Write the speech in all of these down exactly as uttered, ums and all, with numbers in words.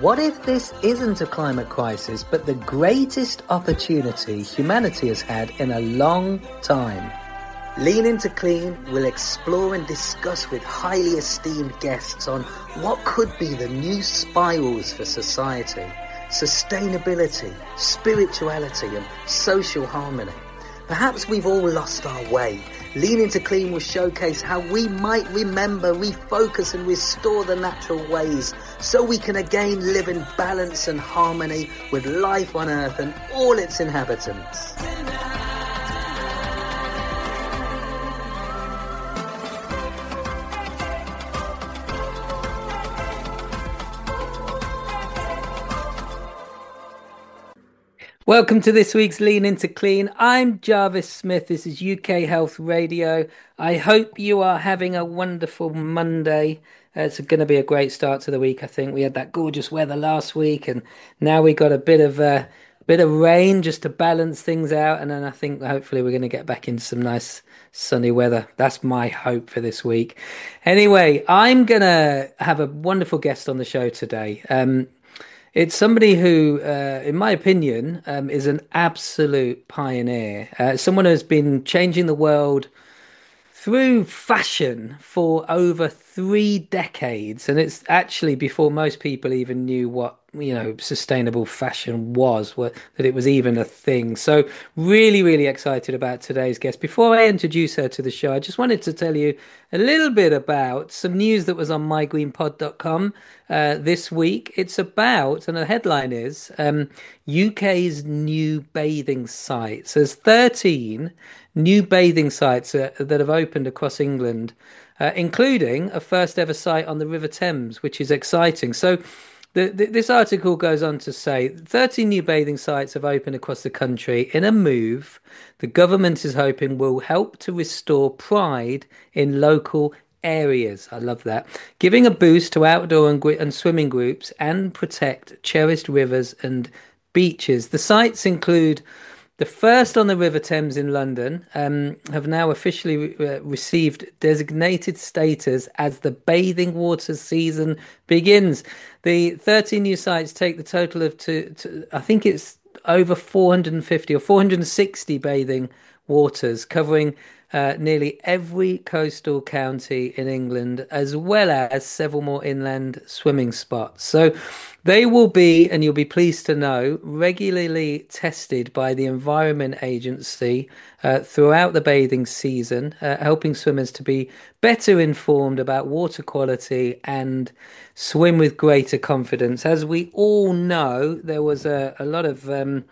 What if this isn't a climate crisis, but the greatest opportunity humanity has had in a long time? Lean Into Clean will explore and discuss with highly esteemed guests on what could be the new spirals for society, sustainability, spirituality and social harmony. Perhaps we've all lost our way. Lean Into Clean will showcase how we might remember, refocus and restore the natural ways so we can again live in balance and harmony with life on Earth and all its inhabitants. Welcome to this week's Lean Into Clean. I'm Jarvis Smith. This is U K Health Radio. I hope you are having a wonderful Monday. Uh, it's going to be a great start to the week. I think we had that gorgeous weather last week, and now we got a bit of a uh, bit of rain just to balance things out. And then I think hopefully we're going to get back into some nice sunny weather. That's my hope for this week. Anyway, I'm going to have a wonderful guest on the show today. Um, It's somebody who, uh, in my opinion, um, is an absolute pioneer. Uh, someone who's been changing the world through fashion for over three decades. And it's actually before most people even knew what, you know, sustainable fashion was, what, that it was even a thing. So really, really excited about today's guest. Before I introduce her to the show, I just wanted to tell you a little bit about some news that was on my green pod dot com uh, this week. It's about, and the headline is, um, U K's new bathing sites. There's thirteen new bathing sites uh, that have opened across England, uh, including a first ever site on the River Thames, which is exciting. So the, the, this article goes on to say thirteen new bathing sites have opened across the country in a move the government is hoping will help to restore pride in local areas. I love that. Giving a boost to outdoor and, and swimming groups and protect cherished rivers and beaches. The sites include the first on the River Thames in London, um, have now officially re- uh, received designated status as the bathing water season begins. The thirteen new sites take the total of, to, to I think it's over four hundred fifty or four hundred sixty bathing waters, covering uh, nearly every coastal county in England, as well as several more inland swimming spots. So they will be, and you'll be pleased to know, regularly tested by the Environment Agency uh, throughout the bathing season, uh, helping swimmers to be better informed about water quality and swim with greater confidence. As we all know, there was a, a lot of um,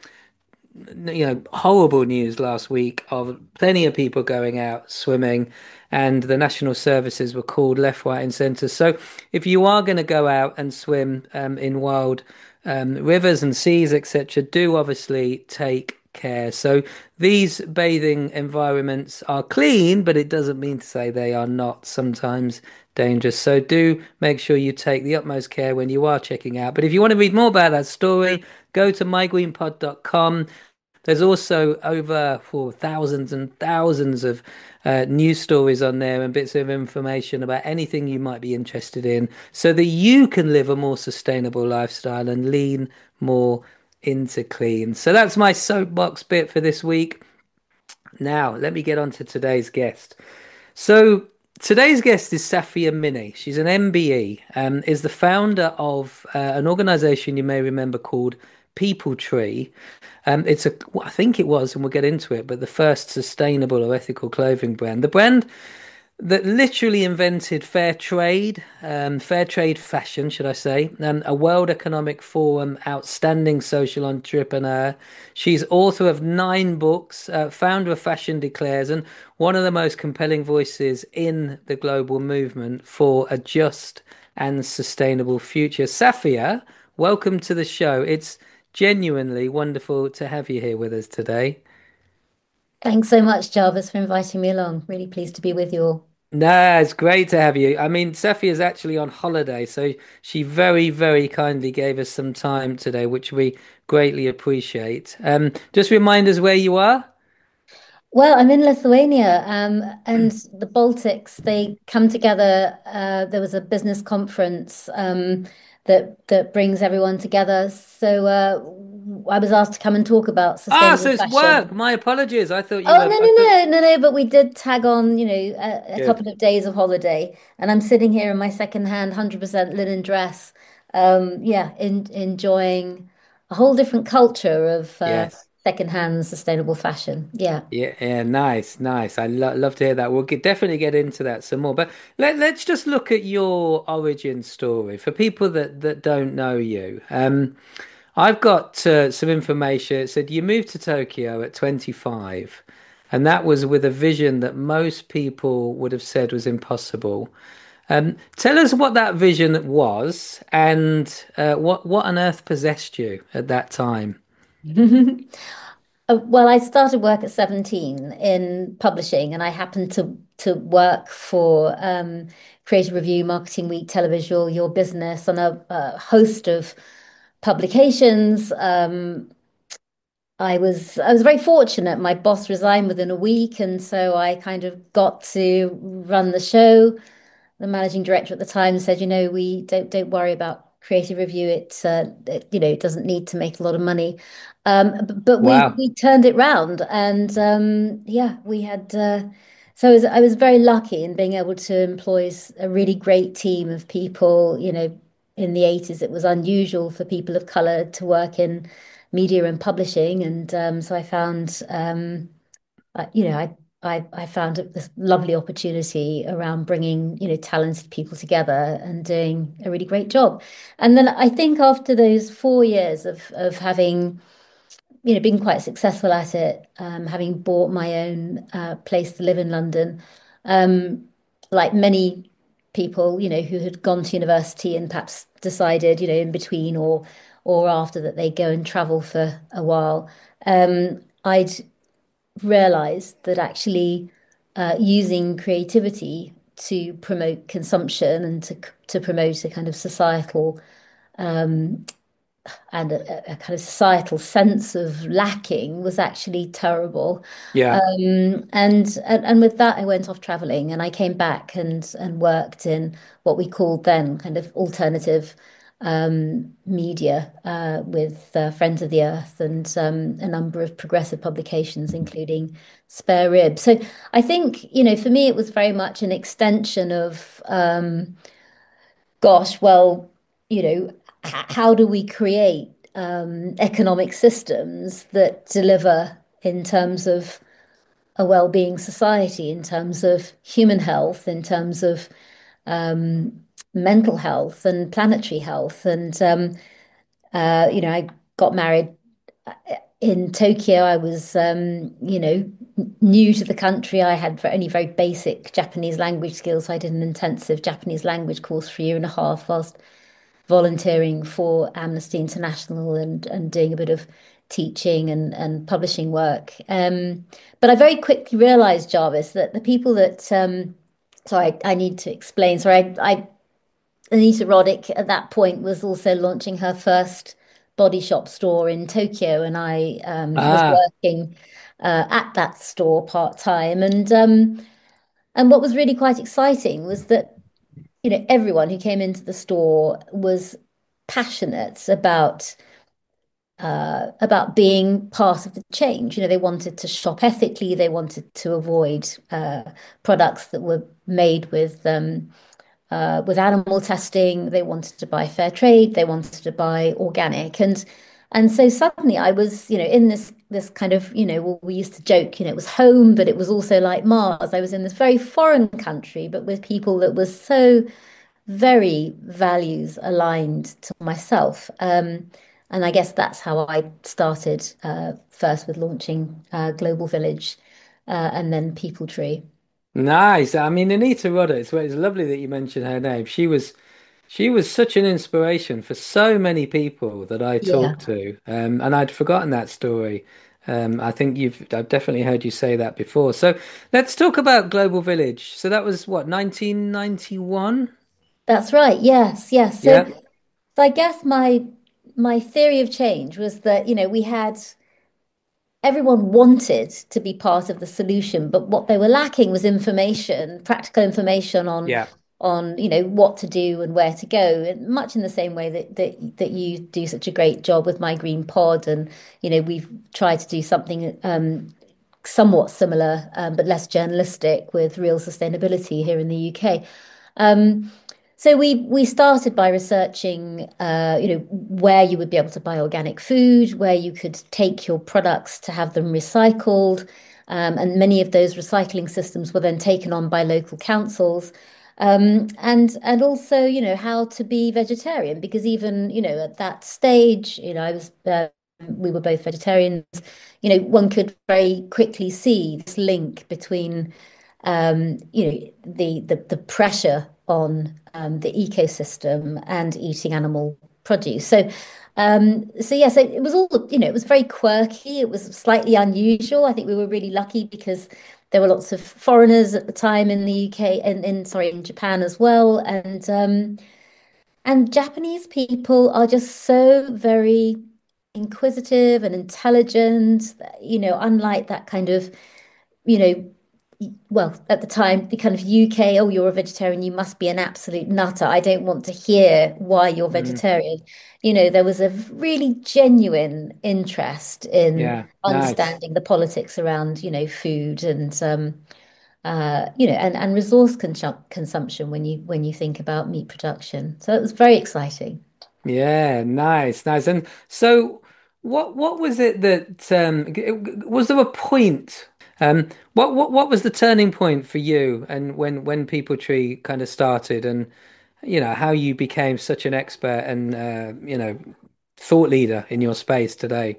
you know, horrible news last week of plenty of people going out swimming, and the national services were called left, right, and centre. So if you are going to go out and swim um, in wild um, rivers and seas, et cetera, do obviously take care. So these bathing environments are clean, but it doesn't mean to say they are not sometimes dangerous. So do make sure you take the utmost care when you are checking out. But if you want to read more about that story, go to my green pod dot com. There's also over oh, thousands and thousands of uh, news stories on there and bits of information about anything you might be interested in, so that you can live a more sustainable lifestyle and lean more into clean. So that's my soapbox bit for this week. Now, let me get on to today's guest. So today's guest is Safia Minney. She's an M B E, um, is the founder of uh, an organization you may remember called People Tree. Um, it's a, I think it was, and we'll get into it, but the first sustainable or ethical clothing brand. The brand that literally invented fair trade, um, fair trade fashion, should I say, um, a World Economic Forum outstanding social entrepreneur. She's author of nine books, uh, founder of Fashion Declares, and one of the most compelling voices in the global movement for a just and sustainable future. Safia, welcome to the show. It's genuinely wonderful to have you here with us today. Thanks so much, Jarvis, for inviting me along. Really pleased to be with you all. No, it's great to have you. I mean, Safia is actually on holiday, so she very, very kindly gave us some time today, which we greatly appreciate. Um, just remind us where you are. Well, I'm in Lithuania, um, and the Baltics, they come together. Uh, there was a business conference um, that that brings everyone together. So uh, I was asked to come and talk about Ah, so sustainable it's work. fashion. My apologies. I thought you Oh, were. no, I thought. no, no, no, no, but we did tag on, you know, a, a Good. couple of days of holiday, and I'm sitting here in my secondhand one hundred percent linen dress. Um, yeah, in, enjoying a whole different culture of uh, Yes. secondhand sustainable fashion. Yeah. Yeah, yeah, nice, nice. I lo love to hear that. We'll get, definitely get into that some more. But let let's just look at your origin story for people that that don't know you. Um, I've got uh, some information. It said you moved to Tokyo at twenty-five, and that was with a vision that most people would have said was impossible. Um, tell us what that vision was, and uh, what what on earth possessed you at that time. Uh, Well, I started work at seventeen in publishing, and I happened to to work for um, Creative Review, Marketing Week, Televisual, Your Business, on a, a host of publications. Um, I was I was very fortunate. My boss resigned within a week, and so I kind of got to run the show. The managing director at the time said, you know, we don't don't worry about creative review. It, uh, it you know, it doesn't need to make a lot of money. Um, but, but we Wow. we turned it round, and um, yeah, we had. Uh, so I was I was very lucky in being able to employ s- a really great team of people. You know, in the eighties, it was unusual for people of color to work in media and publishing, and um, so I found. Um, uh, you know, I, I I found this lovely opportunity around bringing, you know, talented people together and doing a really great job. And then I think after those four years of of having, you know, been quite successful at it, um, having bought my own uh, place to live in London, um, like many people, you know, who had gone to university and perhaps decided, you know, in between or or after that they go and travel for a while. Um, I'd realized that actually uh, using creativity to promote consumption and to to promote a kind of societal um, and a, a kind of societal sense of lacking was actually terrible. Yeah. Um, and, and and with that, I went off traveling, and I came back and and worked in what we called then kind of alternative um, media uh, with uh, Friends of the Earth and um, a number of progressive publications, including Spare Rib. So I think, you know, for me, it was very much an extension of um, gosh, well, you know, h- how do we create um, economic systems that deliver in terms of a well-being society, in terms of human health, in terms of um, mental health and planetary health? And um, uh, you know, I got married uh, in Tokyo. I was, um, you know, new to the country. I had only very basic Japanese language skills. So I did an intensive Japanese language course for a year and a half whilst volunteering for Amnesty International and and doing a bit of teaching and and publishing work. Um, but I very quickly realized, Jarvis, that the people that um, so I, I need to explain. So I, I Anita Roddick at that point was also launching her first body shop store in Tokyo, and I um, was Ah, working uh, at that store part time. And um, and what was really quite exciting was that, you know, everyone who came into the store was passionate about uh, about being part of the change. You know, they wanted to shop ethically. They wanted to avoid uh, products that were made with um, uh, with animal testing. They wanted to buy fair trade. They wanted to buy organic. And and so suddenly I was, you know, in this this kind of, you know, well, we used to joke, you know, it was home, but it was also like Mars. I was in this very foreign country, but with people that was so very values aligned to myself. Um, and I guess that's how I started uh, first with launching uh, Global Village uh, and then People Tree. nice. I mean, Anita Roddick, it's, it's lovely that you mentioned her name. She was she was such an inspiration for so many people that I Yeah, talked to. Um, and I'd forgotten that story. Um, I think you've I've definitely heard you say that before. So let's talk about Global Village. So that was what, nineteen ninety-one? that's right. Yes, yes. So, Yeah. so I guess my my theory of change was that, you know, we had everyone wanted to be part of the solution, but what they were lacking was information, practical information on Yeah. on you know what to do and where to go. And much in the same way that that that you do such a great job with My Green Pod, and you know we've tried to do something um, somewhat similar, um, but less journalistic with real sustainability here in the U K. Um, so we we started by researching, uh, you know, where you would be able to buy organic food, where you could take your products to have them recycled, um, and many of those recycling systems were then taken on by local councils, um, and and also, you know, how to be vegetarian because even, you know, at that stage, you know, I was uh, we were both vegetarians. You know, one could very quickly see this link between um, you know, the the the pressure on um, the ecosystem and eating animal produce. So, um, so yeah, so it was all, you know, it was very quirky. It was slightly unusual. I think we were really lucky because there were lots of foreigners at the time in the U K and in sorry in Japan as well, and um, and Japanese people are just so very inquisitive and intelligent. You know, unlike that kind of you know well, at the time, the kind of U K, oh, you're a vegetarian, you must be an absolute nutter. I don't want to hear why you're Mm, vegetarian. You know, there was a really genuine interest in yeah. Nice. understanding the politics around, you know, food and um uh you know and and resource consum consumption when you when you think about meat production. So it was very exciting. Yeah, nice, nice. And so what what was it that um g- was there a point? Um what what what was the turning point for you and when when People Tree kind of started and you know how you became such an expert and uh you know thought leader in your space today?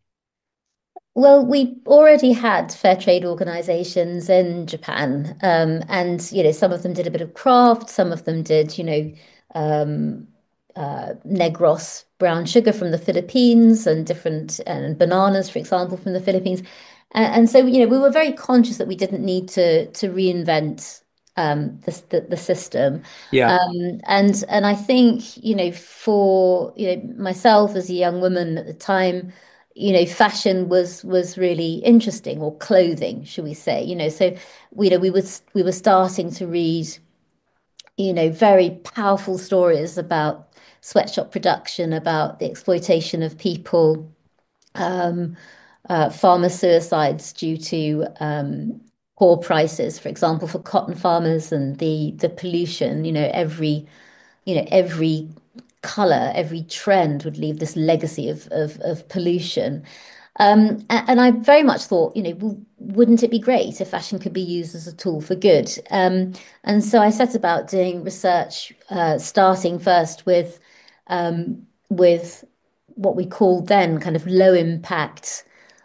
Well, we already had fair trade organizations in Japan, um, and you know some of them did a bit of craft, some of them did, you know, um, uh, Negros brown sugar from the Philippines and different and bananas, for example, from the Philippines, and, and so you know we were very conscious that we didn't need to to reinvent um, the, the the system, Yeah. um, and and I think you know for you know myself as a young woman at the time you know, fashion was was really interesting, or clothing, should we say? You know, so you know, we was we were starting to read, you know, very powerful stories about sweatshop production, about the exploitation of people, um, uh, farmer suicides due to um, poor prices, for example, for cotton farmers, and the the pollution. You know, every you know every color, every trend would leave this legacy of of, of pollution. Um, and I very much thought, you know, well, wouldn't it be great if fashion could be used as a tool for good? Um, and so I set about doing research, uh, starting first with um, with what we called then kind of low impact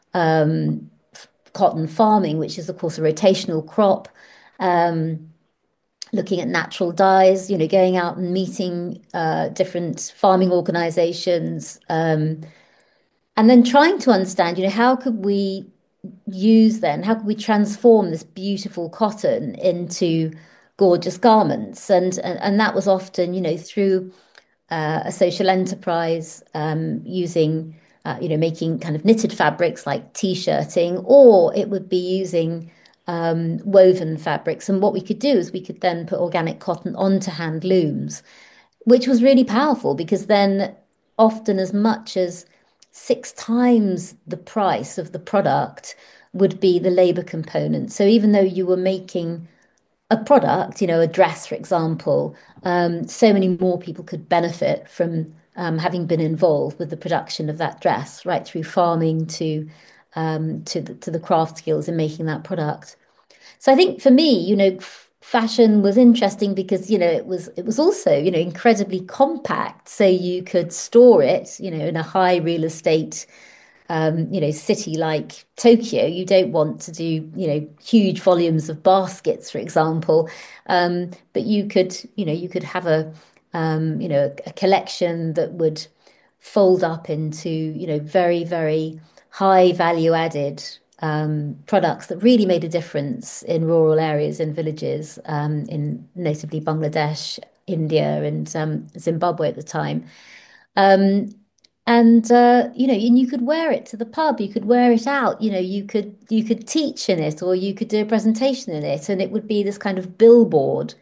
um, cotton farming, which is of course a rotational crop. Um, looking at natural dyes, you know, going out and meeting uh, different farming organizations, um, and then trying to understand, you know, how could we use then, how could we transform this beautiful cotton into gorgeous garments? And and, and that was often, you know, through uh, a social enterprise um, using, uh, you know, making kind of knitted fabrics like t-shirting, or it would be using um, woven fabrics. And what we could do is we could then put organic cotton onto hand looms, which was really powerful because then often as much as six times the price of the product would be the labor component. So even though you were making a product, you know, a dress, for example, um, so many more people could benefit from um, having been involved with the production of that dress, right through farming to um, to the, to the craft skills in making that product. So I think for me, you know, f- fashion was interesting because, you know, it was it was also, you know, incredibly compact. So you could store it, you know, in a high real estate um, you know, city like Tokyo, you don't want to do, you know, huge volumes of baskets, for example. Um, but you could, you know, you could have a, um, you know, a collection that would fold up into, you know, very, very high value added um, products that really made a difference in rural areas and villages, um, in notably Bangladesh, India, and um, Zimbabwe at the time. Um, and uh, you know, and you could wear it to the pub, you could wear it out, you know, you could you could teach in it, or you could do a presentation in it, and it would be this kind of billboard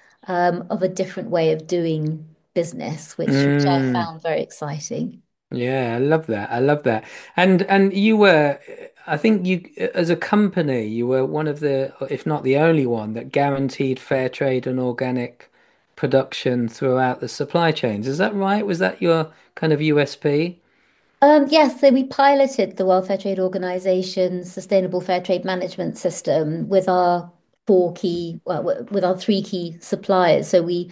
um, of a different way of doing business, which which I Mm. found very exciting. Yeah, I love that. I love that. And and you were, I think you, as a company, you were one of the, if not the only one, that guaranteed fair trade and organic production throughout the supply chains. Is that right? Was that your kind of U S P? Um, yes, so we piloted the World Fair Trade Organization's Sustainable Fair Trade Management System with our four key, well, w- with our three key suppliers. So we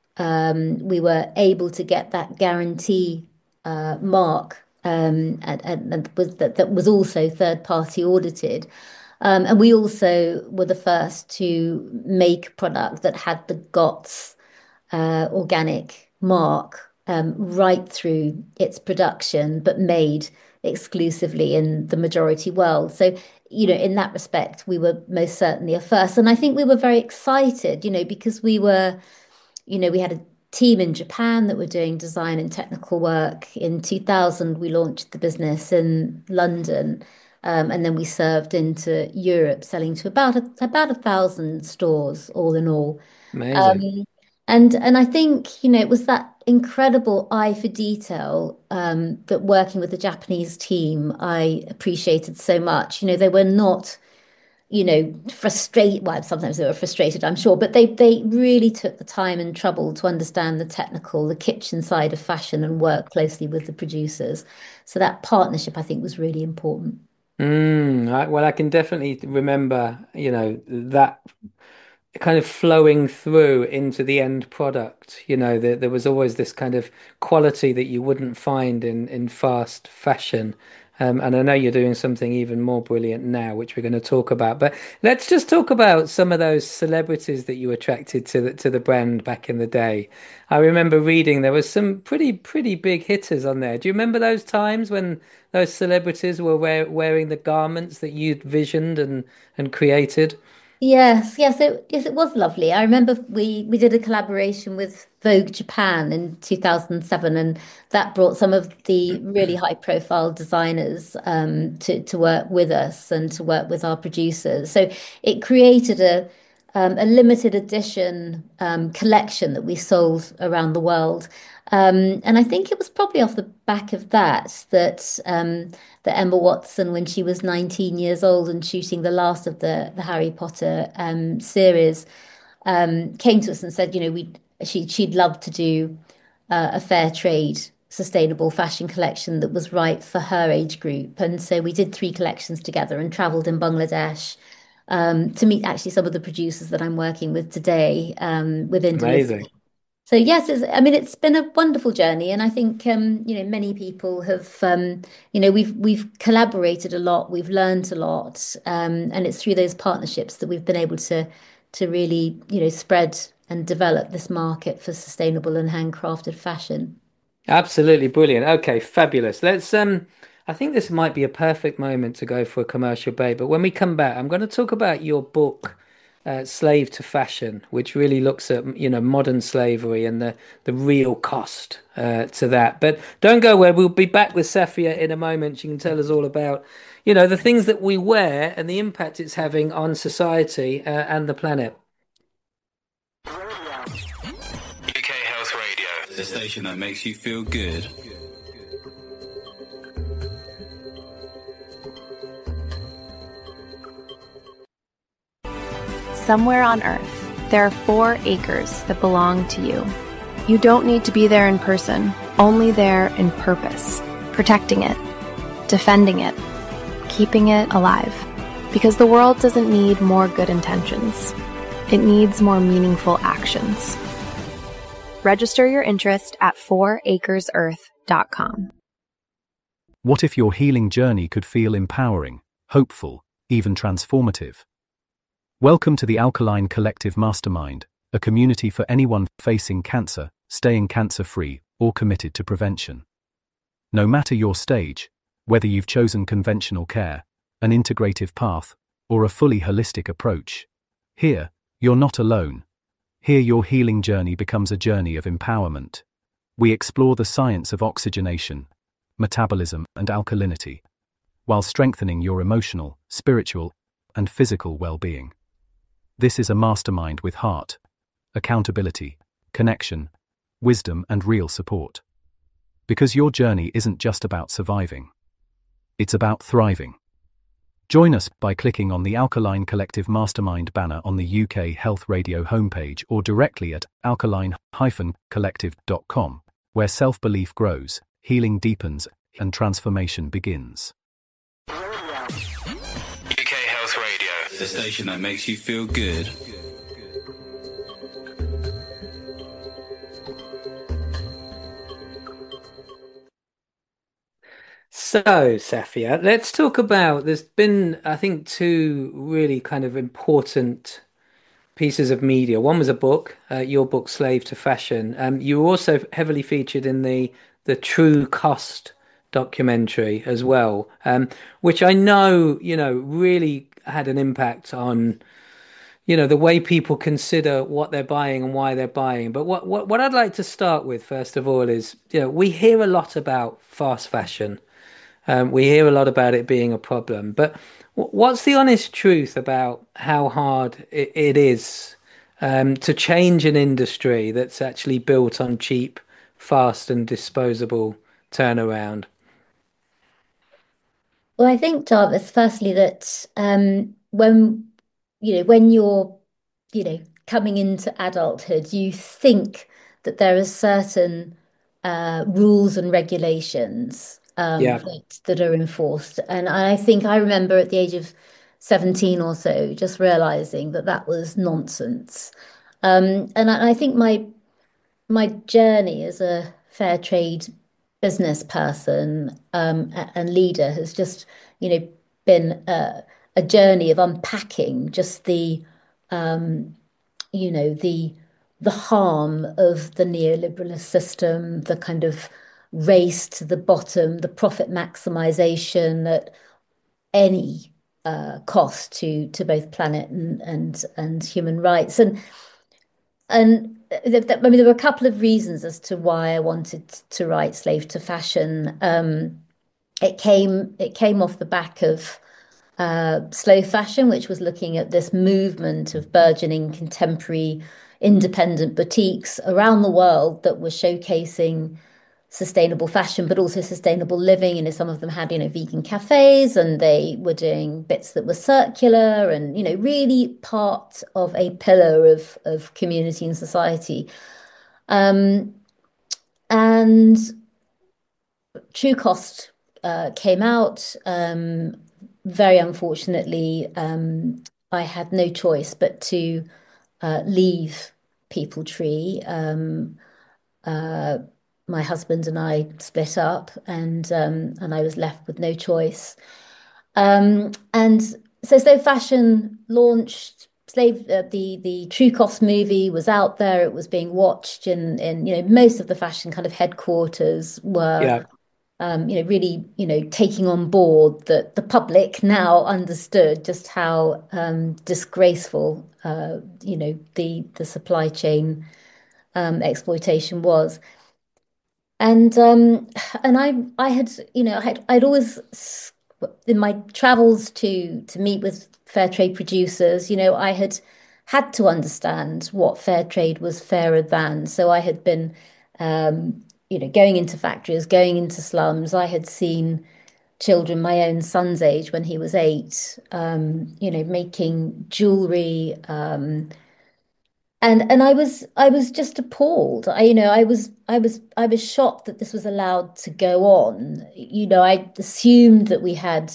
um, we were able to get that guarantee uh, mark, um, and, and, and was that, that was also third party audited. Um, and we also were the first to make a product that had the G O T S uh, organic mark um, right through its production, but made exclusively in the majority world. So, you know, in that respect, we were most certainly a first. And I think we were very excited, you know, because we were, you know, we had a team in Japan that were doing design and technical work. In two thousand, we launched the business in London. Um, and then we served into Europe, selling to about a, about a thousand stores, all in all. Amazing. Um, and and I think, you know, it was that incredible eye for detail um, that working with the Japanese team, I appreciated so much. You know, they were not, you know, frustrated. Well, sometimes they were frustrated, I'm sure, but they they really took the time and trouble to understand the technical, the kitchen side of fashion and work closely with the producers. So that partnership, I think, was really important. Mm, I, well, I can definitely remember, you know, that kind of flowing through into the end product. You know, there, there was always this kind of quality that you wouldn't find in, in fast fashion. Um, and I know you're doing something even more brilliant now, which we're going to talk about. But let's just talk about some of those celebrities that you attracted to the to the brand back in the day. I remember reading there was some pretty pretty big hitters on there. Do you remember those times when those celebrities were wear, wearing the garments that you'd visioned and and created? Yes, yes, it yes, it was lovely. I remember we we did a collaboration with Vogue Japan in two thousand seven, and that brought some of the really high profile designers um, to to work with us and to work with our producers. So it created a um, a limited edition um, collection that we sold around the world. Um, and I think it was probably off the back of that that um, that Emma Watson, when she was nineteen years old and shooting the last of the the Harry Potter um, series, um, came to us and said, you know, we she she'd love to do uh, a fair trade sustainable fashion collection that was right for her age group. And so we did three collections together and traveled in Bangladesh um, to meet actually some of the producers that I'm working with today um, within delivery. Amazing. So yes, it's, I mean it's been a wonderful journey, and I think um, you know many people have um, you know we've we've collaborated a lot, we've learned a lot, um, and it's through those partnerships that we've been able to to really you know spread and develop this market for sustainable and handcrafted fashion. Absolutely brilliant. Okay, fabulous. Let's um I think this might be a perfect moment to go for a commercial break, but when we come back, I'm going to talk about your book, uh, Slave to Fashion, which really looks at, you know, modern slavery and the the real cost uh, to that. But don't go where we'll be back with Safia in a moment. She can tell us all about, you know, the things that we wear and the impact it's having on society uh, and the planet. U K Health Radio, the station that makes you feel good. Somewhere on Earth, there are four acres that belong to you. You don't need to be there in person, only there in purpose, protecting it, defending it, keeping it alive. Because the world doesn't need more good intentions. It needs more meaningful actions. Register your interest at four acres earth dot com. What if your healing journey could feel empowering, hopeful, even transformative? Welcome to the Alkaline Collective Mastermind, a community for anyone facing cancer, staying cancer-free, or committed to prevention. No matter your stage, whether you've chosen conventional care, an integrative path, or a fully holistic approach, here, you're not alone. Here your healing journey becomes a journey of empowerment. We explore the science of oxygenation, metabolism, and alkalinity, while strengthening your emotional, spiritual, and physical well-being. This is a mastermind with heart, accountability, connection, wisdom, and real support. Because your journey isn't just about surviving. It's about thriving. Join us by clicking on the Alkaline Collective Mastermind banner on the U K Health Radio homepage or directly at alkaline dash collective dot com, where self-belief grows, healing deepens, and transformation begins. U K Health Radio, the station that makes you feel good. So, Safia, let's talk about, there's been, I think, two really kind of important pieces of media. One was a book, uh, your book, Slave to Fashion. Um, you were also heavily featured in the the True Cost documentary as well, um, which I know, you know, really had an impact on, you know, the way people consider what they're buying and why they're buying. But what, what, what I'd like to start with, first of all, is, you know, we hear a lot about fast fashion. Um, we hear a lot about it being a problem, but w- what's the honest truth about how hard it, it is um, to change an industry that's actually built on cheap, fast, and disposable turnaround? Well, I think, Jarvis, firstly, that um, when you know when you're you know coming into adulthood, you think that there are certain uh, rules and regulations um, Yeah, that that are enforced, and I think I remember at the age of seventeen or so, just realizing that that was nonsense. Um, and I, I think my my journey as a fair trade business person um, and leader has just, you know, been a, a journey of unpacking just the, um, you know, the the harm of the neoliberalist system, the kind of race to the bottom, the profit maximization at any uh, cost to to both planet and and and human rights, and and th- th- I mean, there were a couple of reasons as to why I wanted to write Slave to Fashion. Um, it came it came off the back of uh, Slow Fashion, which was looking at this movement of burgeoning contemporary independent boutiques around the world that were showcasing sustainable fashion, but also sustainable living. You know, some of them had, you know, vegan cafes and they were doing bits that were circular and, you know, really part of a pillar of, of community and society. Um, and True Cost uh, came out. Um, very unfortunately, um, I had no choice but to uh, leave People Tree. Um, uh, my husband and I split up, and um, and I was left with no choice. Um, and so Slave Fashion launched. Slave uh, the the True Cost movie was out there. It was being watched in in you know most of the fashion kind of headquarters were yeah. um, you know really you know taking on board that the public now understood just how um, disgraceful uh, you know the the supply chain um, exploitation was. And um, and I I had you know I had I'd always in my travels to to meet with fair trade producers, you know, I had had to understand what fair trade was fairer than. So I had been um, you know, going into factories, going into slums. I had seen children my own son's age when he was eight, um, you know, making jewelry, um, and and I was I was just appalled. I, you know, I was I was I was shocked that this was allowed to go on. You know, I assumed that we had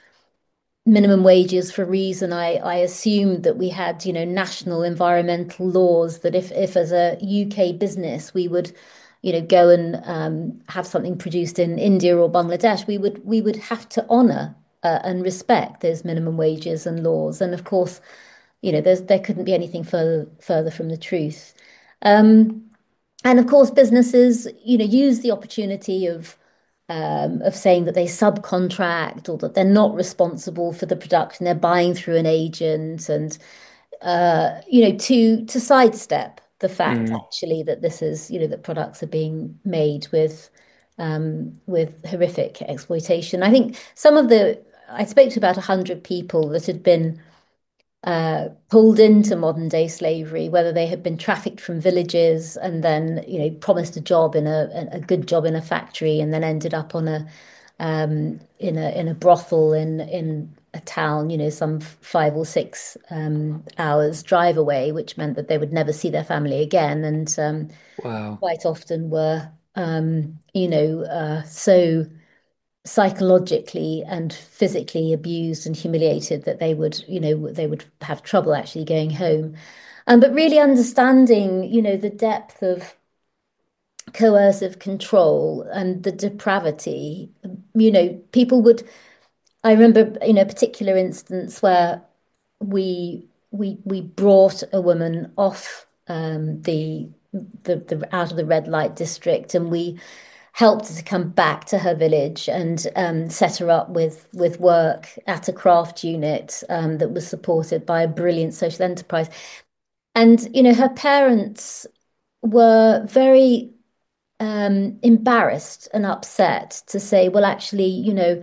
minimum wages for a reason. I I assumed that we had, you know, national environmental laws that if if as a U K business we would, you know, go and um, have something produced in India or Bangladesh, we would we would have to honor uh, and respect those minimum wages and laws. And of course, you know, there's there couldn't be anything further further from the truth. Um, and of course, businesses, you know, use the opportunity of um, of saying that they subcontract or that they're not responsible for the production, they're buying through an agent, and uh, you know, to to sidestep the fact Mm, actually that this is, you know, that products are being made with um, with horrific exploitation. I think some of the, I spoke to about one hundred people that had been uh, pulled into modern day slavery, whether they had been trafficked from villages and then, you know, promised a job in a, a good job in a factory and then ended up on a um, in a in a brothel in in a town, you know, some five or six um, hours drive away, which meant that they would never see their family again, and um, Wow. quite often were, um, you know, uh, so psychologically and physically abused and humiliated that they would, you know, they would have trouble actually going home. Um, but really understanding, you know, the depth of coercive control and the depravity, you know, people would, I remember, you know, a particular instance where we we we brought a woman off um, the, the the out of the red light district, and we helped her to come back to her village and um, set her up with with work at a craft unit um, that was supported by a brilliant social enterprise. And you know, her parents were very um, embarrassed and upset to say, well, actually, you know,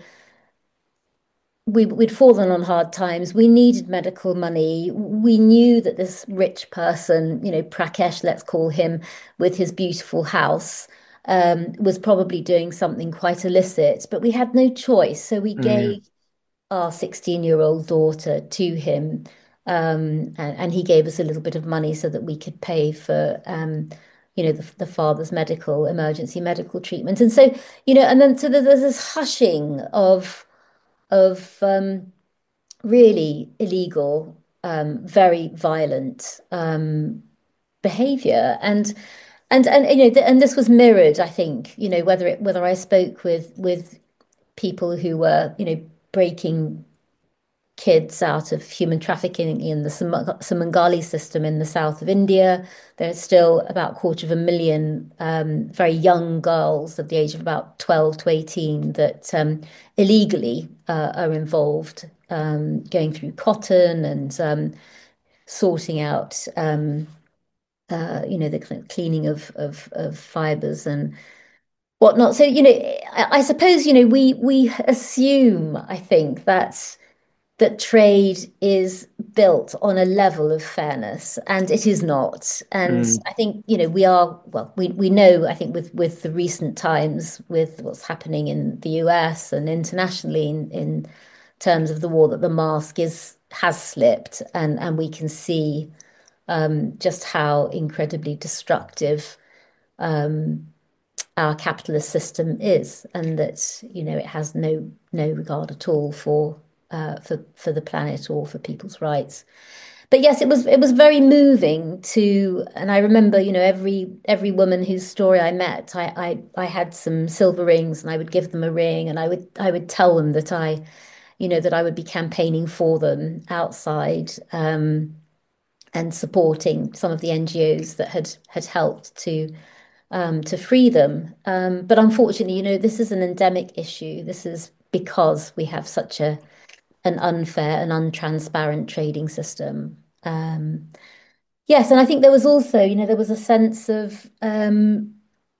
we, we'd fallen on hard times. We needed medical money. We knew that this rich person, you know, Prakesh, let's call him, with his beautiful house, um, was probably doing something quite illicit, but we had no choice. So we Yeah. gave our sixteen-year-old daughter to him, um, and, and he gave us a little bit of money so that we could pay for, um, you know, the, the father's medical, emergency medical treatment. And so, you know, and then so there's this hushing of of um, really illegal, um, very violent um, behavior, and and and you know, th and this was mirrored, I think, you know, whether it whether I spoke with with people who were, you know, breaking kids out of human trafficking in the Sumangali system in the south of India. There's still about a quarter of a million um, very young girls at the age of about twelve to eighteen that um, illegally uh, are involved, um, going through cotton and um, sorting out, um, uh, you know, the cleaning of, of, of fibers and whatnot. So, you know, I, I suppose, you know, we we assume, I think, that that trade is built on a level of fairness, and it is not. And Mm. I think, you know, we are, well, we, we know, I think, with, with the recent times, with what's happening in the U S and internationally in, in terms of the war, that the mask is has slipped, and, and we can see um, just how incredibly destructive um, our capitalist system is, and that, you know, it has no no regard at all for uh, for for the planet or for people's rights. But yes, it was it was very moving to, and I remember, you know, every every woman whose story I met, I I, I had some silver rings, and I would give them a ring, and I would I would tell them that I, you know, that I would be campaigning for them outside, um, and supporting some of the N G Os that had had helped to um, to free them. Um, but unfortunately, you know, this is an endemic issue. This is because we have such a an unfair and untransparent trading system. Um, yes, and I think there was also, you know, there was a sense of um,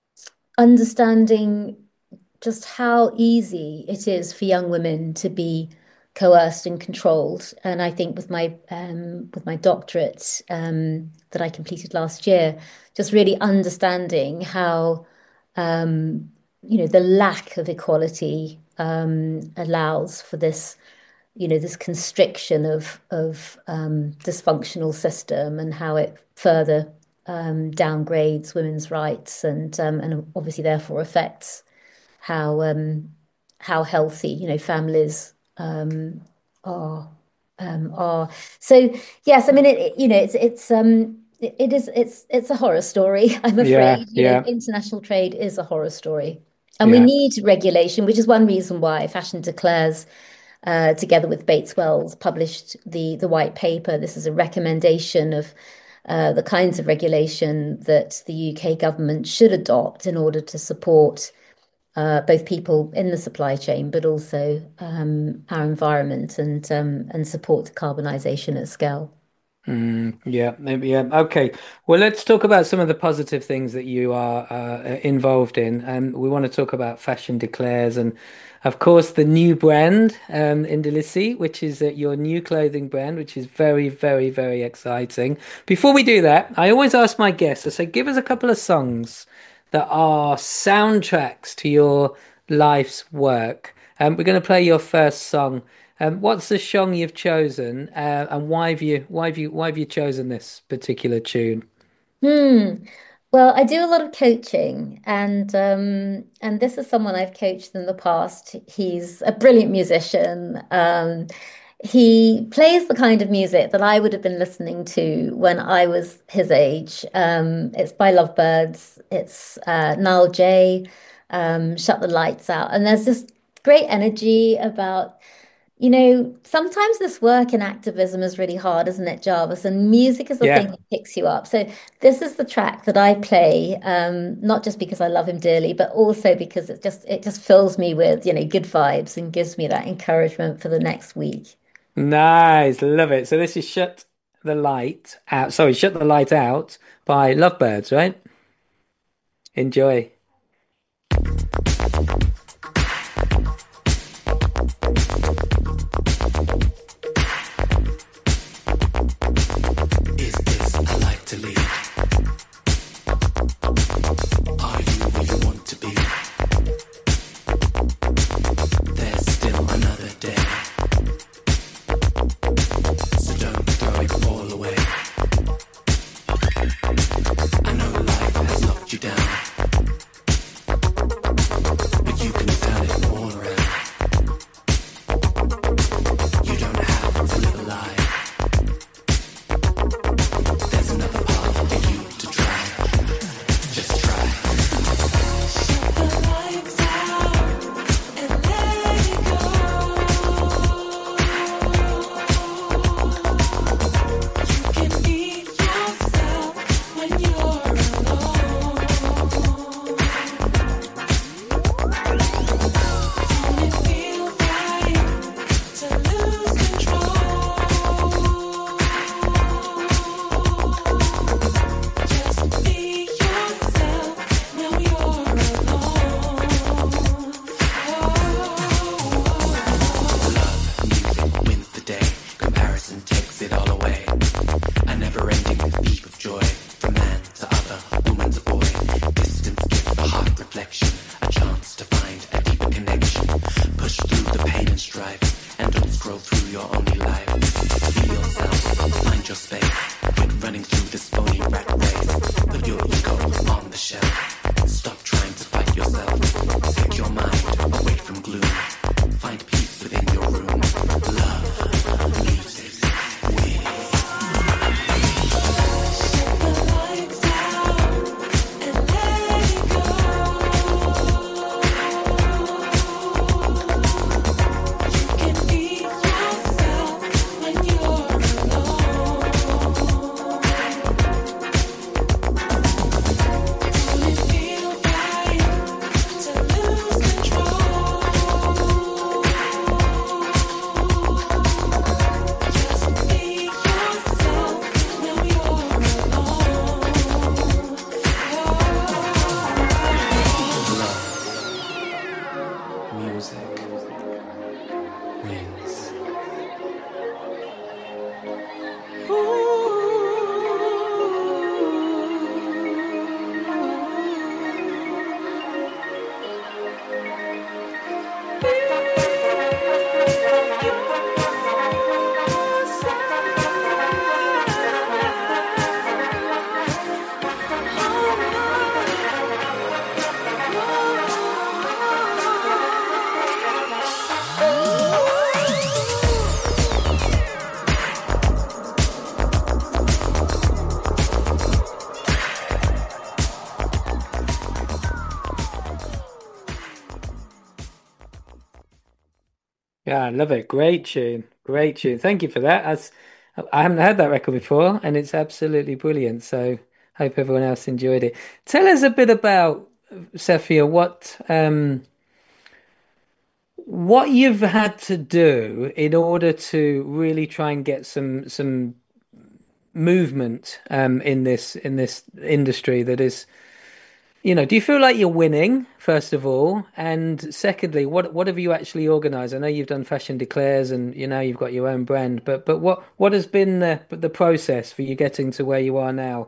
understanding just how easy it is for young women to be coerced and controlled. And I think with my um, with my doctorate um, that I completed last year, just really understanding how um, you know, the lack of equality um, allows for this, you know, this constriction of of um, dysfunctional system, and how it further um, downgrades women's rights, and um, and obviously therefore affects how um, how healthy, you know, families um, are um, are. So yes, I mean, it, it- you know, it's it's um it, it is it's it's a horror story, I'm Yeah, afraid. You know, yeah, international trade is a horror story. And we yeah. need regulation, which is one reason why Fashion Declares, uh, together with Bates Wells, published the the white paper. This is a recommendation of uh, the kinds of regulation that the U K government should adopt in order to support uh, both people in the supply chain, but also um, our environment, and um, and support decarbonisation at scale. Mm, yeah, maybe, yeah. Okay. Well, let's talk about some of the positive things that you are uh, involved in. And we want to talk about Fashion Declares and, of course, the new brand, um, Indilisi, which is uh, your new clothing brand, which is very, very, very exciting. Before we do that, I always ask my guests, I say, give us a couple of songs that are soundtracks to your life's work. Um, we're going to play your first song. Um, what's the song you've chosen, uh, and why have you why have you why have you chosen this particular tune? Hmm. Well, I do a lot of coaching, and um, and this is someone I've coached in the past. He's a brilliant musician. Um, he plays the kind of music that I would have been listening to when I was his age. Um, it's by Lovebirds. It's uh, Niall J. Um, Shut the Lights Out, and there's this great energy about. You know, sometimes this work in activism is really hard, isn't it, Jarvis? And music is the thing Yeah, that picks you up. So this is the track that I play, um, not just because I love him dearly, but also because it just it just fills me with, you know, good vibes and gives me that encouragement for the next week. nice, love it. So this is "Shut the Light Out." Sorry, "Shut the Light Out" by Lovebirds, right? Enjoy. Is this a life to lead? Are you where you want to be? There's still another day, so don't throw it all away. I know life has knocked you down, but you can turn it all around. You don't have to live a lie. There's another path for you to try. Just try. The lights out and let it go. You can be yourself when you're alone. Don't it feel right to lose control? Just be yourself now you're alone. Music wins the day. Comparison takes it all away. A never-ending thief of joy. From man to other, woman to boy. Distance gives the heart reflection. A chance to find a deeper connection. Push through the pain and strife. And don't scroll through your only life. Be yourself, find your space. Quit running through this phony rat race. Put your ego on the shelf. Stop trying to fight yourself. Take your mind away from gloom. Find peace within your room. Love, music, wins. The lights out and let it go. You can be yourself when you're alone. Don't it feel right to lose control? Just be yourself now you're alone. Love, music, wins. Yeah, I love it. Great tune. Great tune. Thank you for that. As I haven't heard that record before, and it's absolutely brilliant. So hope everyone else enjoyed it. Tell us a bit about Sophia, what um what you've had to do in order to really try and get some some movement um, in this in this industry that is, you know, do you feel like you're winning, first of all? And secondly, what what have you actually organized? I know you've done fashion declares and you know you've got your own brand, but but what what has been the the process for you getting to where you are now?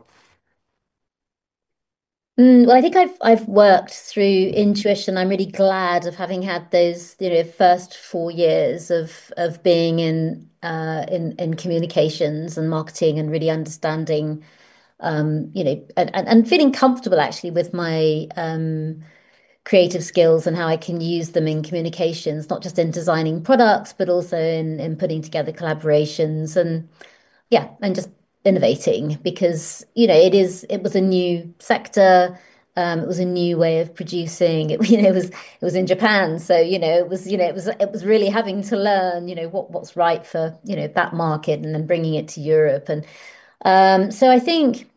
Mm, well, I think I've I've worked through intuition. I'm really glad of having had those, you know, first four years of of being in uh, in in communications and marketing and really understanding, um, you know, and, and, and feeling comfortable actually with my um, creative skills and how I can use them in communications, not just in designing products, but also in in putting together collaborations and yeah, and just innovating because, you know, it is it was a new sector. Um, it was a new way of producing. It, you know, it was it was in Japan, so you know, it was you know, it was it was really having to learn, you know, what what's right for you know that market, and then bringing it to Europe, and um, so I think,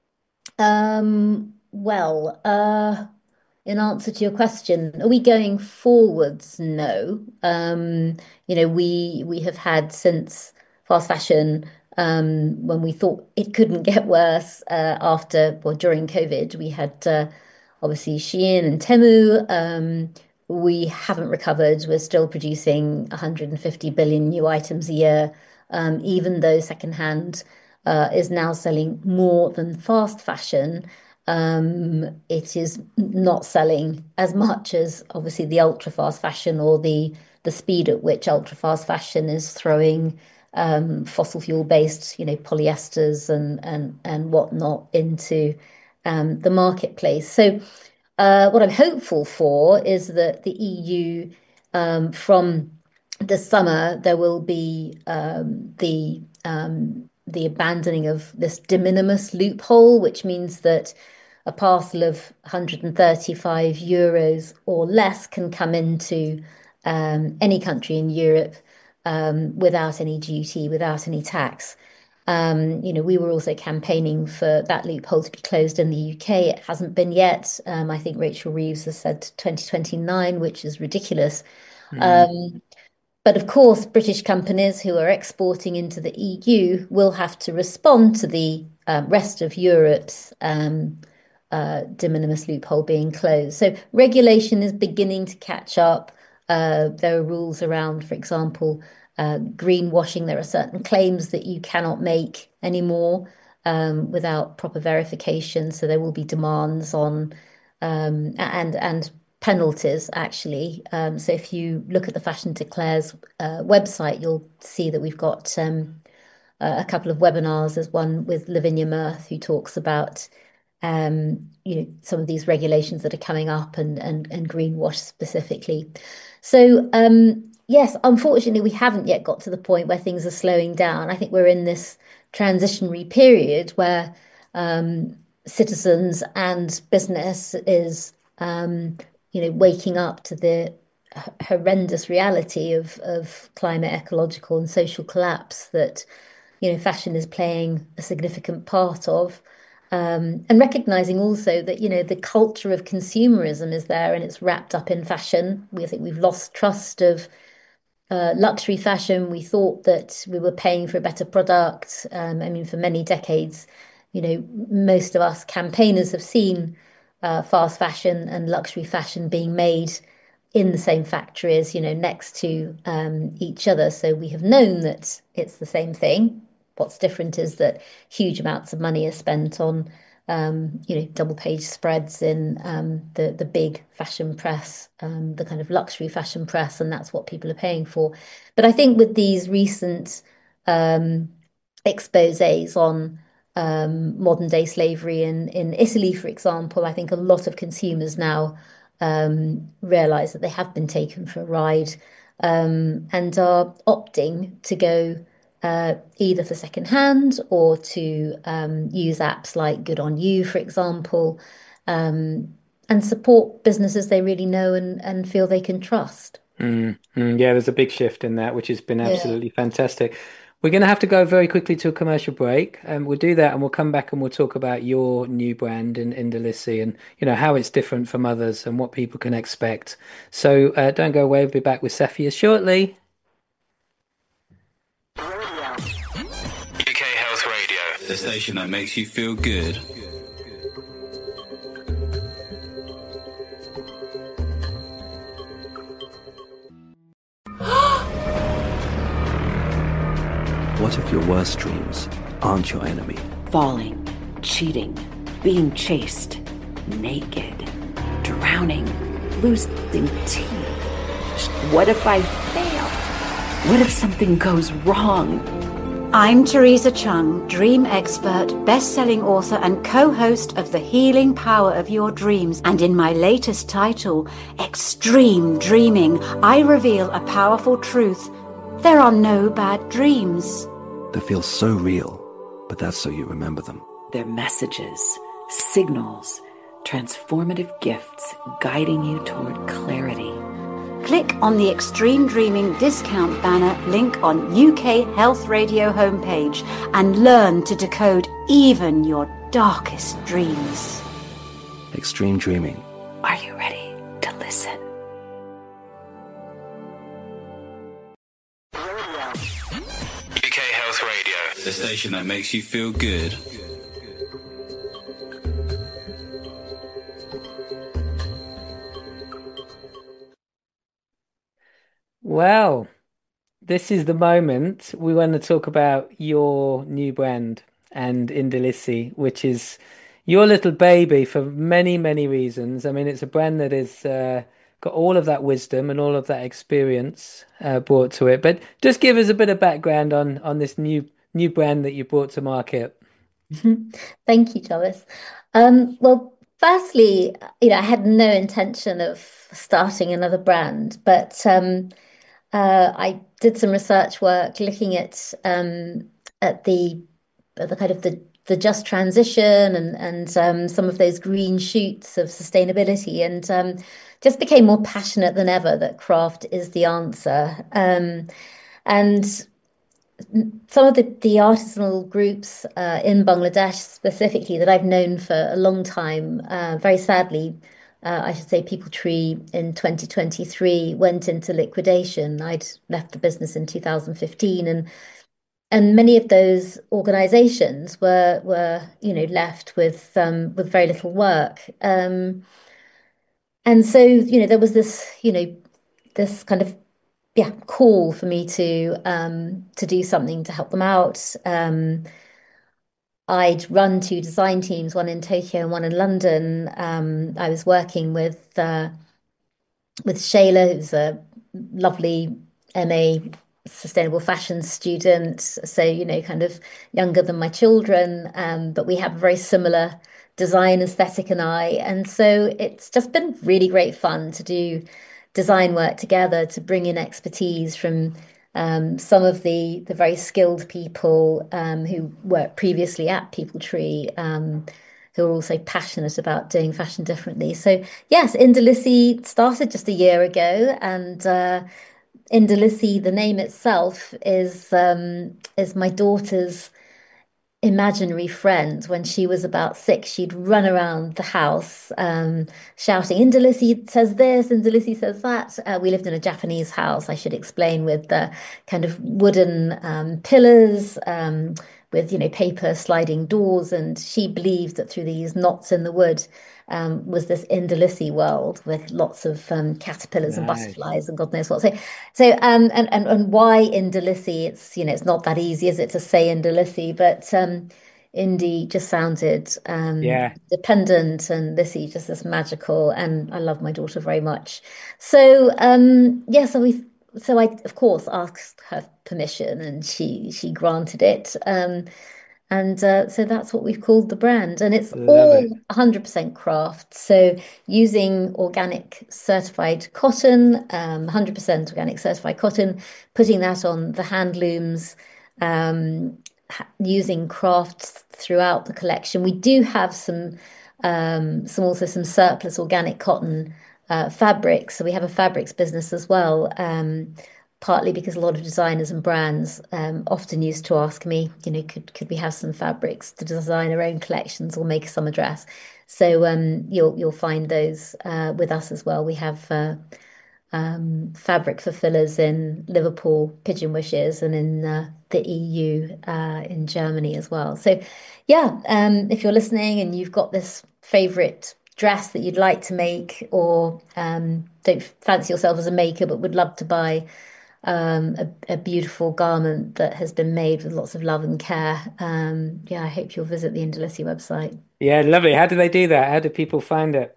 um, well, uh, in answer to your question, are we going forwards? No. Um, you know, we we have had since fast fashion, um, when we thought it couldn't get worse, uh, after, well, during COVID, we had uh, obviously Shein and Temu. Um, we haven't recovered. We're still producing one hundred fifty billion new items a year, um, even though secondhand uh, is now selling more than fast fashion. Um, it is not selling as much as obviously the ultra fast fashion, or the the speed at which ultra fast fashion is throwing um, fossil fuel based, you know, polyesters and and and whatnot into um, the marketplace. So uh, what I'm hopeful for is that the E U, um, from the summer, there will be um, the um, the abandoning of this de minimis loophole, which means that a parcel of one hundred thirty-five euros or less can come into um, any country in Europe, um, without any duty, without any tax. Um, you know, we were also campaigning for that loophole to be closed in the U K. It hasn't been yet. Um, I think Rachel Reeves has said twenty twenty-nine, which is ridiculous. Mm, Um, but of course, British companies who are exporting into the E U will have to respond to the uh, rest of Europe's um, uh, de minimis loophole being closed. So regulation is beginning to catch up. Uh, there are rules around, for example, uh, greenwashing. There are certain claims that you cannot make anymore um, without proper verification. So there will be demands on um, and and penalties actually. Um, so if you look at the Fashion Declares uh, website, you'll see that we've got um, a couple of webinars. There's one with Lavinia Mirth who talks about um, you know, some of these regulations that are coming up, and and and greenwash specifically. So um, yes, unfortunately, we haven't yet got to the point where things are slowing down. I think we're in this transitionary period where um, citizens and business is um, you know, waking up to the horrendous reality of of climate, ecological, and social collapse that you know fashion is playing a significant part of. Um, and recognizing also that, you know, the culture of consumerism is there and it's wrapped up in fashion. We think we've lost trust of uh, luxury fashion. We thought that we were paying for a better product. Um, I mean, for many decades, you know, most of us campaigners have seen uh, fast fashion and luxury fashion being made in the same factories, you know, next to um, each other. So we have known that it's the same thing. What's different is that huge amounts of money are spent on, um, you know, double page spreads in um, the the big fashion press, um, the kind of luxury fashion press, and that's what people are paying for. But I think with these recent um, exposés on um, modern day slavery in in Italy, for example, I think a lot of consumers now um, realize that they have been taken for a ride, um, and are opting to go uh, either for secondhand or to um, use apps like Good on You, for example, um, and support businesses they really know and, and feel they can trust. mm, mm. Yeah, there's a big shift in that, which has been Yeah. absolutely fantastic. We're going to have to go very quickly to a commercial break, and we'll do that, and we'll come back and we'll talk about your new brand in Indolisi, and you know how it's different from others and what people can expect. So uh, don't go away. We'll be back with Safia shortly. U K Health Radio. the station that makes you feel good. What if your worst dreams aren't your enemy? Falling, cheating, being chased, naked, drowning, losing teeth. What if I fail? What if something goes wrong? I'm Teresa Chung, dream expert, best-selling author and co-host of The Healing Power of Your Dreams. And in my latest title, Extreme Dreaming, I reveal a powerful truth. There are no bad dreams. They feel so real, but that's so you remember them. They're messages, signals, transformative gifts guiding you toward clarity. Click on the Extreme Dreaming discount banner link on U K Health Radio homepage and learn to decode even your darkest dreams. Extreme Dreaming. Are you ready to listen? U K Health Radio, the station that makes you feel good. Well, this is the moment we want to talk about your new brand and Indolisi, which is your little baby for many, many reasons. I mean, it's a brand that has uh, got all of that wisdom and all of that experience uh, brought to it. But just give us a bit of background on on this new new brand that you brought to market. Thank you, Jarvis. Um, well, firstly, you know, I had no intention of starting another brand, but um, uh, I did some research work looking at um, at the at the kind of the the just transition and and um, some of those green shoots of sustainability, and um, just became more passionate than ever that craft is the answer. Um, and some of the, the artisanal groups uh, in Bangladesh specifically that I've known for a long time, uh, very sadly, uh, I should say People Tree in twenty twenty-three went into liquidation. I'd left the business in two thousand fifteen, and and many of those organizations were were you know left with um, with very little work. Um, and so you know there was this you know this kind of yeah, call for me to um, to do something to help them out. Um, I'd run two design teams, one in Tokyo and one in London. Um, I was working with uh, with Shayla, who's a lovely M A sustainable fashion student. So, you know, kind of younger than my children, um, but we have a very similar design aesthetic and eye. And so it's just been really great fun to do design work together, to bring in expertise from um, some of the the very skilled people um, who worked previously at People Tree, um, who are also passionate about doing fashion differently. So yes, Indolisi started just a year ago, and uh, Indolisi, the name itself, is um, is my daughter's imaginary friend. When she was about six, she'd run around the house um, shouting, Indolisi says this, Indolisi says that. Uh, we lived in a Japanese house, I should explain, with the kind of wooden um, pillars, um, with, you know, paper sliding doors. And she believed that through these knots in the wood um, was this Indolisi world with lots of um, caterpillars and Nice. butterflies and God knows what. So, so um, and, and, and why Indolisi? It's, you know, it's not that easy, is it, to say Indolisi, but um, Indy just sounded um, Yeah. dependent, and Lissy just this magical. And I love my daughter very much. So um, yeah, so we so I of course asked her permission, and she she granted it. Um, and uh, so that's what we've called the brand, and it's Love all it. one hundred percent craft. So using organic certified cotton, um, one hundred percent organic certified cotton, putting that on the hand looms, um, ha- using crafts throughout the collection. We do have some, um, some also some surplus organic cotton uh, fabrics. So we have a fabrics business as well. Um, partly because a lot of designers and brands um, often used to ask me, you know, could could we have some fabrics to design our own collections or make a summer dress? So um, you'll you'll find those uh, with us as well. We have uh, um, fabric fulfillers in Liverpool, Pigeon Wishes, and in uh, the E U uh, in Germany as well. So, yeah, um, if you're listening and you've got this favorite dress that you'd like to make, or um, don't fancy yourself as a maker but would love to buy um, a, a beautiful garment that has been made with lots of love and care, um, yeah, I hope you'll visit the Indalecy website. Yeah, lovely. How do they do that? How do people find it?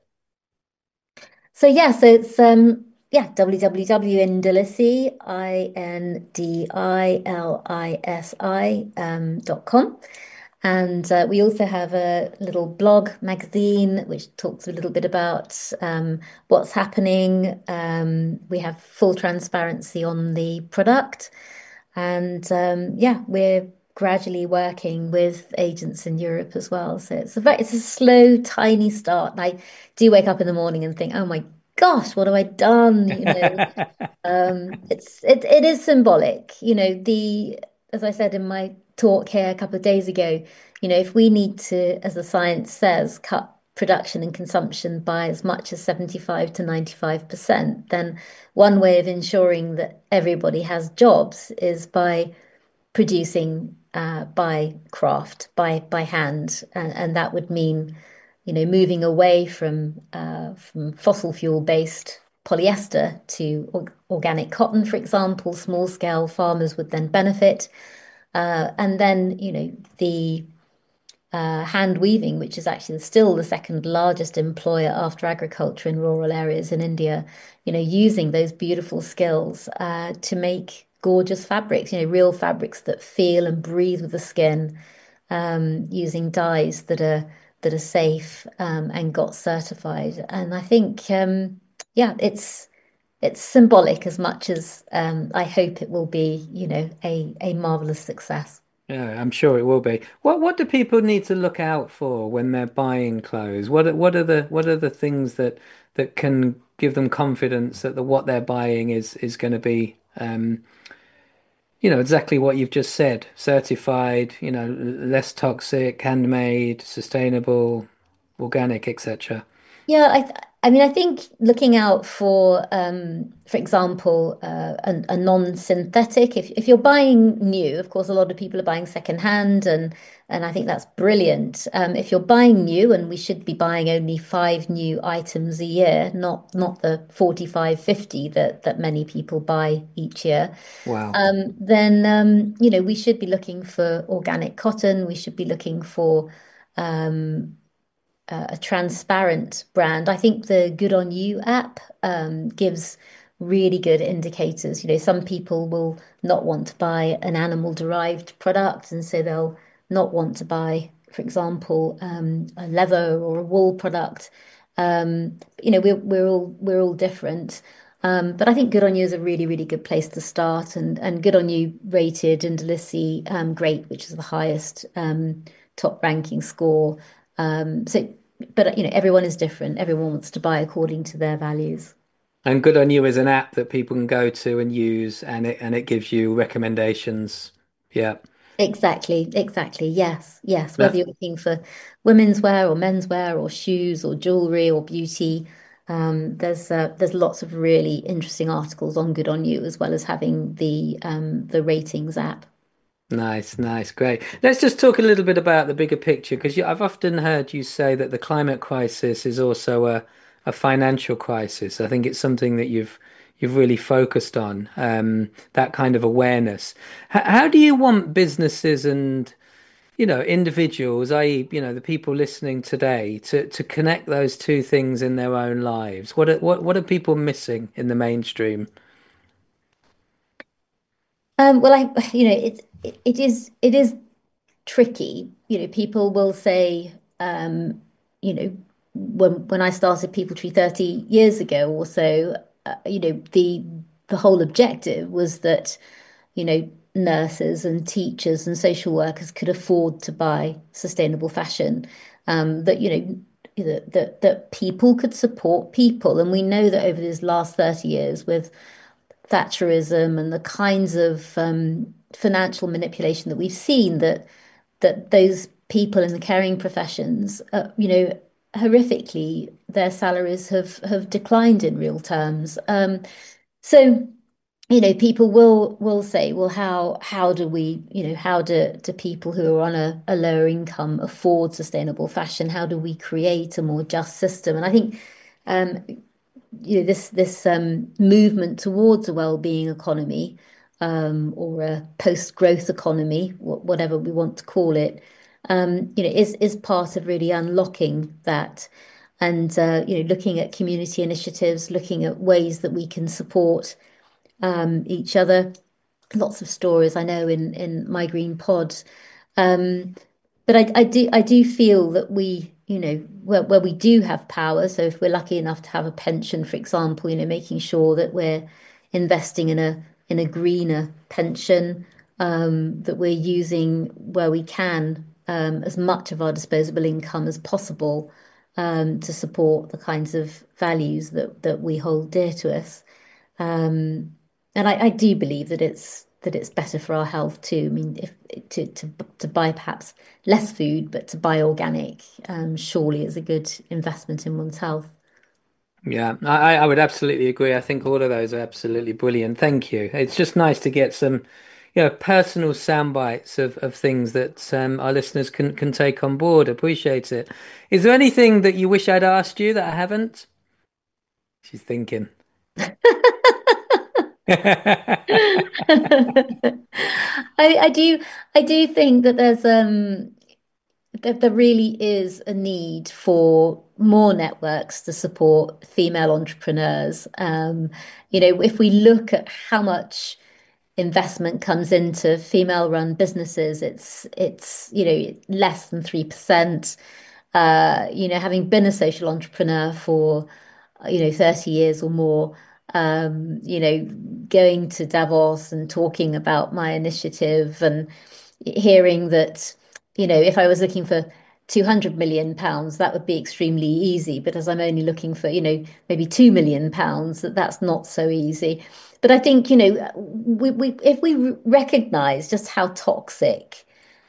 So yeah, so it's um yeah, www.indilisi, I N D I L I S I um dot com. And uh, we also have a little blog magazine which talks a little bit about um, what's happening. Um, we have full transparency on the product. And um, yeah, we're gradually working with agents in Europe as well. So it's a very, it's a slow, tiny start. And I do wake up in the morning and think, oh my gosh, what have I done? You know, um, it's it it is symbolic. You know, the as I said in my talk here a couple of days ago, you know, if we need to, as the science says, cut production and consumption by as much as seventy-five to ninety-five percent, then one way of ensuring that everybody has jobs is by producing uh, by craft, by by hand, and, and that would mean, you know, moving away from uh, from fossil fuel based polyester to or organic cotton, for example. Small scale farmers would then benefit, uh, and then you know the uh, hand weaving, which is actually still the second largest employer after agriculture in rural areas in India, you know, using those beautiful skills uh, to make gorgeous fabrics, you know, real fabrics that feel and breathe with the skin, um, using dyes that are that are safe um, and got certified. And I think, um, yeah, it's it's symbolic as much as um, I hope it will be, you know, a a marvelous success. Yeah, I'm sure it will be. What what do people need to look out for when they're buying clothes? What are, what are the what are the things that that can give them confidence that the what they're buying is is going to be um, you know, exactly what you've just said, certified, you know, less toxic, handmade, sustainable, organic, et cetera. Yeah, I th I mean, I think looking out for, um, for example, uh, a, a non-synthetic. If if you're buying new, of course, a lot of people are buying secondhand, and and I think that's brilliant. Um, if you're buying new, and we should be buying only five new items a year, not not the forty-five, fifty that that many people buy each year. Wow. Um, then um, you know, we should be looking for organic cotton. We should be looking for um, uh, a transparent brand. I think the Good on You app um, gives really good indicators. You know, some people will not want to buy an animal derived product, and so they'll not want to buy, for example, um, a leather or a wool product. Um, you know, we're we're all we're all different. Um, but I think Good on You is a really, really good place to start, and and Good on You rated Indalecy um, Great, which is the highest um, top ranking score. Um, so, but you know, everyone is different. Everyone wants to buy according to their values. And Good on You is an app that people can go to and use, and it and it gives you recommendations. Yeah. Exactly, exactly. Yes, yes. Whether That, you're looking for women's wear or men's wear or shoes or jewelry or beauty, um, there's uh, there's lots of really interesting articles on Good on You, as well as having the um, the ratings app. nice, nice, great. Let's just talk a little bit about the bigger picture, because I've often heard you say that the climate crisis is also a, a financial crisis. I think it's something that you've you've really focused on, um, that kind of awareness. H how do you want businesses and, you know, individuals, that is, you know, the people listening today, to to connect those two things in their own lives? What are, what what are people missing in the mainstream? Um, well, I, you know, it's it, it is it is tricky. You know, people will say, um, you know, when when I started People Tree thirty years ago or so, uh, you know, the the whole objective was that, you know, nurses and teachers and social workers could afford to buy sustainable fashion. Um, that, you know, that, that that people could support people. And we know that over these last thirty years with Thatcherism and the kinds of um, financial manipulation that we've seen, that that those people in the caring professions, uh, you know, horrifically, their salaries have have declined in real terms. Um, so, you know, people will will say, well, how how do we, you know, how do do people who are on a, a lower income afford sustainable fashion? How do we create a more just system? And I think, um, you know, this this um, movement towards a well-being economy, um, or a post-growth economy, wh- whatever we want to call it, um, you know, is is part of really unlocking that, and uh, you know, looking at community initiatives, looking at ways that we can support um, each other. Lots of stories I know in in my green pod. Um, but I, I do I do feel that we, you know, where, where we do have power, so if we're lucky enough to have a pension, for example, you know, making sure that we're investing in a in a greener pension, um, that we're using where we can um, as much of our disposable income as possible um, to support the kinds of values that that we hold dear to us. Um, and I, I do believe that it's that it's better for our health too. I mean, if to to to buy perhaps less food, but to buy organic, um, surely is a good investment in one's health. Yeah, I, I would absolutely agree. I think all of those are absolutely brilliant. Thank you. It's just nice to get some, you know, personal sound bites of, of things that um, our listeners can, can take on board. Appreciate it. Is there anything that you wish I'd asked you that I haven't? She's thinking. I, I do I do think that there's um that there really is a need for more networks to support female entrepreneurs. Um, you know, if we look at how much investment comes into female-run businesses, it's it's you know less than three percent. Uh, you know, having been a social entrepreneur for you know thirty years or more, um, you know, going to Davos and talking about my initiative and hearing that, you know, if I was looking for two hundred million pounds, that would be extremely easy. But as I'm only looking for, you know, maybe two million pounds, that that's not so easy. But I think, you know, we, we if we recognize just how toxic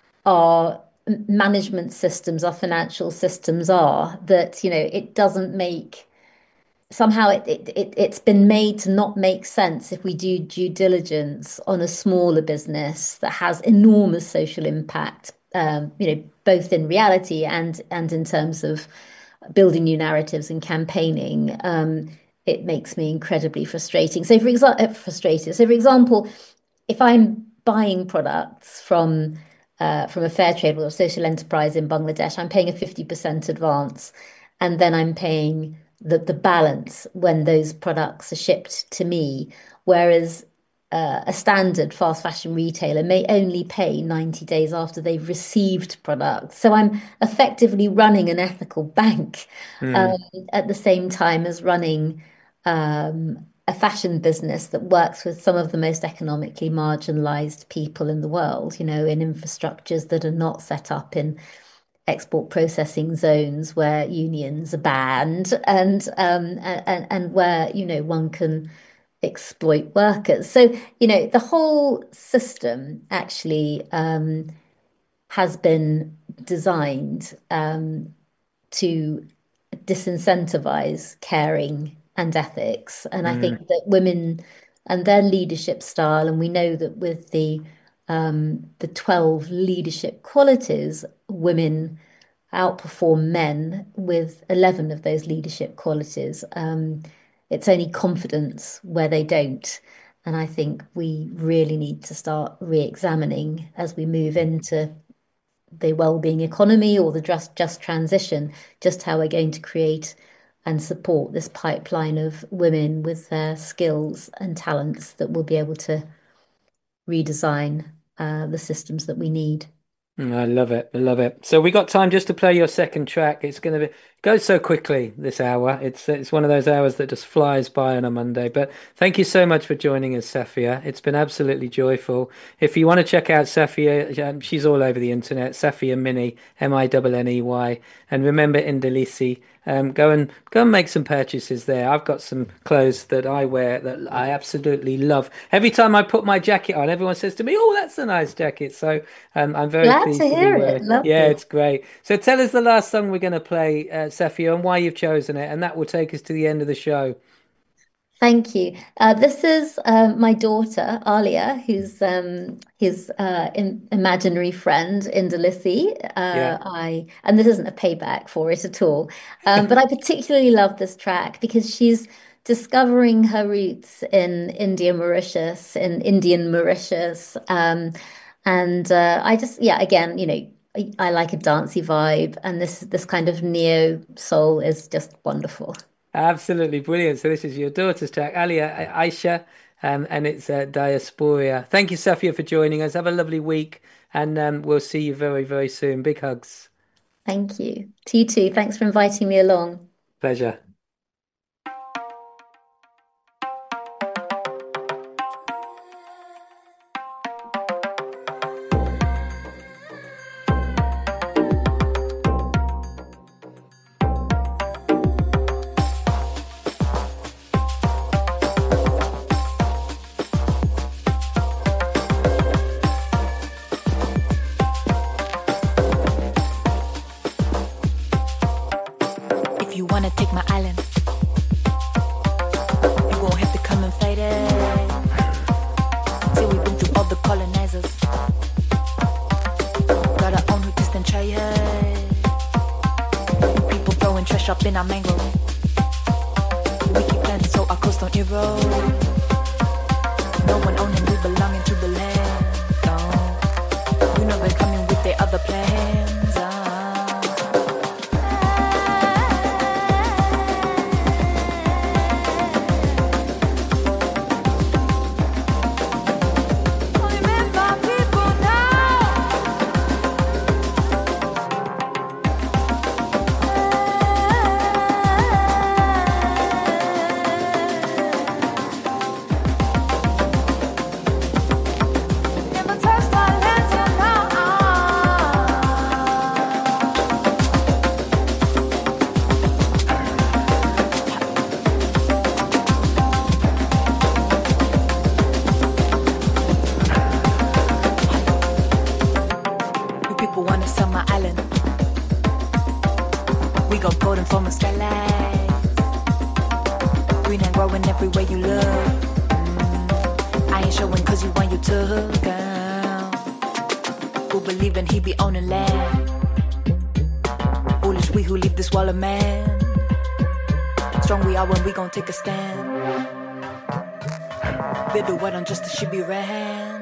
our management systems, our financial systems are, that, you know, it doesn't make somehow it, it, it it's been made to not make sense if we do due diligence on a smaller business that has enormous social impact, um, you know, both in reality and and in terms of building new narratives and campaigning. Um, it makes me incredibly frustrating. So for example, frustrated. So for example, if I'm buying products from uh, from a fair trade or a social enterprise in Bangladesh, I'm paying a fifty percent advance, and then I'm paying the, the balance when those products are shipped to me. Whereas uh, a standard fast fashion retailer may only pay ninety days after they've received products. So I'm effectively running an ethical bank um, Mm. at the same time as running um, a fashion business that works with some of the most economically marginalized people in the world, you know, in infrastructures that are not set up in export processing zones where unions are banned, and um, and and where, you know, one can exploit workers. So, you know, the whole system actually um, has been designed um, to disincentivize caring and ethics. And I Mm. think that women and their leadership style, and we know that with the um, the twelve leadership qualities, women outperform men with eleven of those leadership qualities. Um, it's only confidence where they don't. And I think we really need to start re-examining as we move into the well-being economy or the just just transition, just how we're going to create and support this pipeline of women with their skills and talents that will be able to redesign uh, the systems that we need. Mm, I love it. I love it. So we got time just to play your second track. It's going to be goes so quickly this hour. It's it's one of those hours that just flies by on a Monday. But thank you so much for joining us, Safia. It's been absolutely joyful. If you want to check out Safia, um, she's all over the internet. Safia Mini, M I N N E Y, and remember Indalisi. Um, go and go and make some purchases there. I've got some clothes that I wear that I absolutely love. Every time I put my jacket on, everyone says to me, "Oh, that's a nice jacket." So um, I'm very Glad to pleased to be hear it. wearing. Yeah, Lovely. it's great. So tell us the last song we're going to play, uh, Safia, and why you've chosen it. And that will take us to the end of the show. Thank you. Uh, this is uh, my daughter, Alia, who's um, his uh, im imaginary friend, Indalisi. Uh, Yeah. I and this isn't a payback for it at all. Um, but I particularly love this track because she's discovering her roots in India, Mauritius, in Indian Mauritius. Um, and uh, I just, yeah, again, you know, I, I like a dancey vibe, and this this kind of neo soul is just wonderful. Absolutely brilliant. So this is your daughter's track, Alia Aisha, um, and it's uh, Diaspora. Thank you, Safia, for joining us. Have a lovely week, and um, we'll see you very, very soon. Big hugs. Thank you. To you too. Thanks for inviting me along. Pleasure. You wanna take my island? You gon' have to come and fight it. See, we've been through all the colonizers. Got our own who distant try it. People throwing trash up in our mangrove. We keep planting so our coast don't erode. No one owning, we belonging to the land. No, you know they're coming with their other plans. Uh. Everywhere you look, mm, I ain't showing cause you want you to, girl. Who believe in he be owning land? Foolish we who leave this wall of man. Strong we are when we gon' take a stand. Bitter what on just a she be ran.